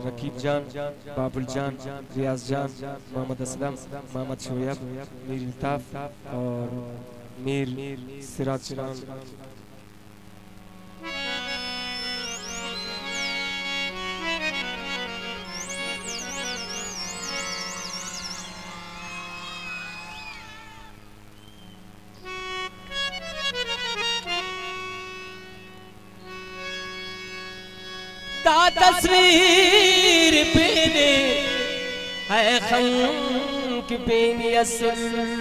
रकीब जान, बाबुल जान, रियाज जान, मोहम्मद असलम, मोहम्मद शोएब, मीर इल्ताफ और मीर सिराज खान। दा तस्वीर पेने है खंक पेनी असल,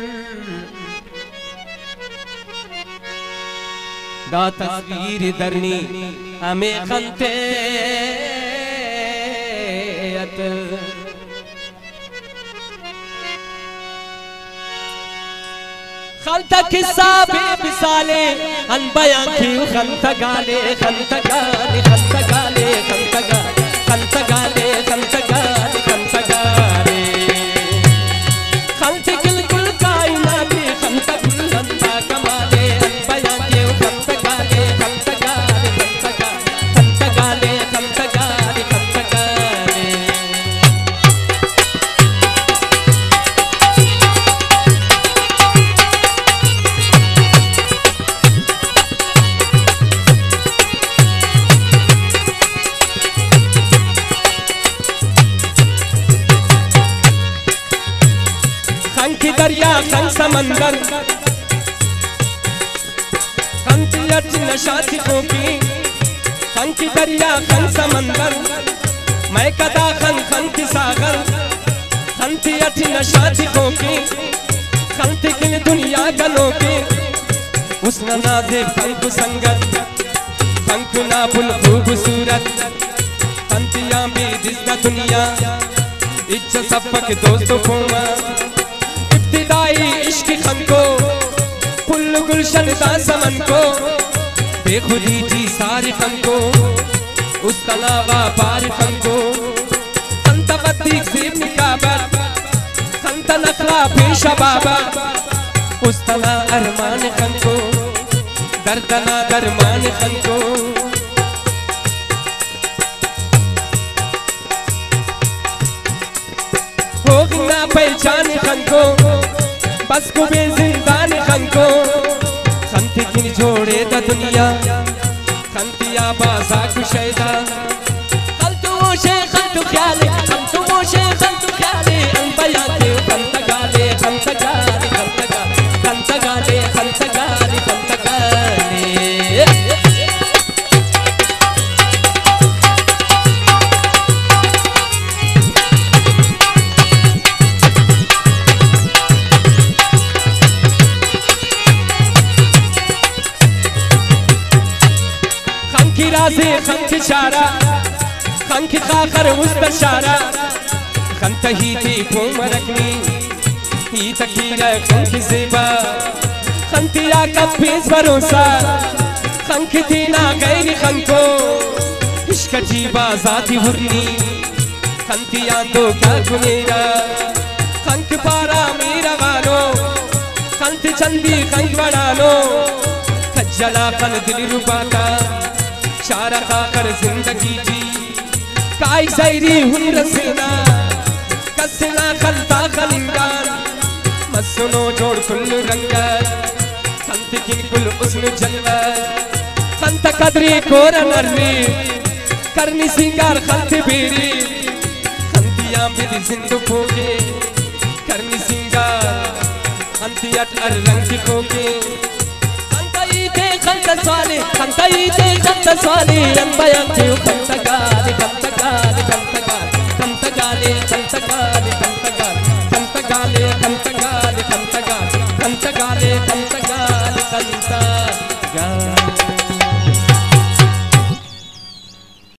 दा तस्वीर दरनी हमें खंते अतल, खलता किस्सा बेमिसाले अनबयां की खलता गाले खलता गाले खलता गाले खलता गाले खलता गाले खलता गाले खलता गाले खलते बिल्कुल कायनात खलता बुलंदा कमाले अनबयां की खलता गाले खलता गाले खलता गाले खलता गाले खलता गाले। खंकी दरिया खंक समंदर खंकी अच नशाती खोपी, खंकी दरिया खंक समंदर मैं कदा खन खंकी सागर, खंकी अच नशाती खोपी खंकी किन दुनिया गलों की उसना नाज़े खंक संगत खंक ना बुल खूबसूरत खंकिया भी दिसना दुनिया इच्छा सबक दोस्तों फोमा इब्तिदाई इश्क खंको फुल गुलशन दा समन को बेखुदी जी सारी खंको उस तलावा पार खंको खंता बत्ती सीब निकाबर खंता नखरा पेशा बाबा उस तना अरमान खंको दर्दना दरमान खंको होगना पहचान खंको बस को बे जिंदान खंको खंती किन जोड़े दा दुनिया खंतिया बासा कुशैदा खंतु मोशे खंतु ख्याले खंतु मोशे खंतु ख्याले अनबयां के खंता गाले खंता गाले खंता गाले खंता गाले खंता गाले खंता गाले। खंकी राज़े खंकी शारा खंकी खाकर मुस्तशारा खंता ही थी पोमरकनी ही तकीरा खंकी ज़ेबा खंतिया का पेश भरोसा खंकी थी ना गैर खंको इश्क जीवा ज़ाती हुर्नी खंतिया तो क्या गुनेरा खंक पारा मेरा वालो खंती चंदी खंक बनानो खज्जला खन दिल रुबाता शारा खाकर जिंदगी जी काई ज़ैरी हुन रसेना कसना खलता खलिंगान मसनो जोड़ कुल रंगा खंत किन कुल उस्न जलवा खंत कदरी कोर नरनी करनी सिंगार खंत बेरी खंतिया बिद जिंदु पोगे करनी सिंगार खंतिया अर रंग खोगे खंता स्वाली खंता ईते खंता स्वाली अनबयां के खंता गाले खंता गाले खंता गाले खंता गाले खंता गाले खंता गाले खंता गाले खंता गाले खंता गाले खंता गाले